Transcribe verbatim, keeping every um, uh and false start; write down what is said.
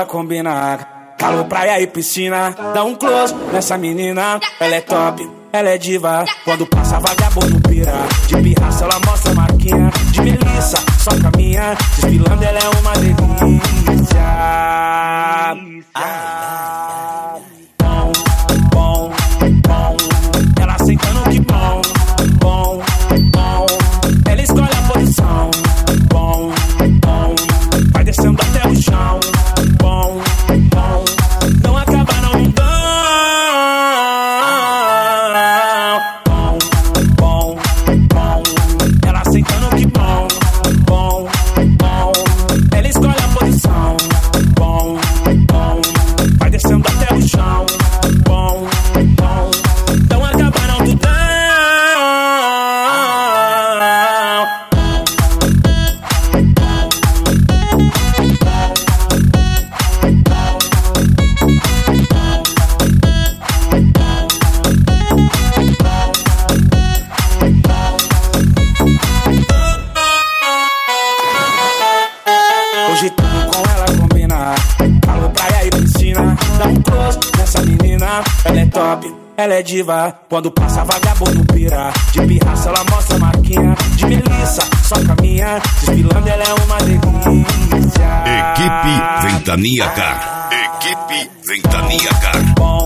ela combina. Calor, praia e piscina. Dá um close nessa menina. Ela é top, ela é diva. Quando passa vagabundo pira. De pirraça ela mostra a marquinha. De Melissa, só caminha. Desfilando ela é uma delícia. Bom, bom, bom. Ela sentando que bom. Bom, bom. Ela escolhe a posição. Bom, bom. Vai descendo até o chão. Bom, bom. Não acaba não mudando. Bom, bom, bom. Ela sentando que bom. Bom, bom. Ela escolhe a posição. Bom, bom. Vai descendo até o chão. Bom, bom. Não acaba não mudando. Hoje tudo com ela combina. Calor, praia e piscina. Dá um close nessa menina. Ela é top, ela é diva. Quando passa vagabundo pira. De pirraça ela mostra a marquinha. De Melissa, só caminha. Desfilando ela é uma delícia. Equipe Ventania Car. Equipe Ventania Car. Bom,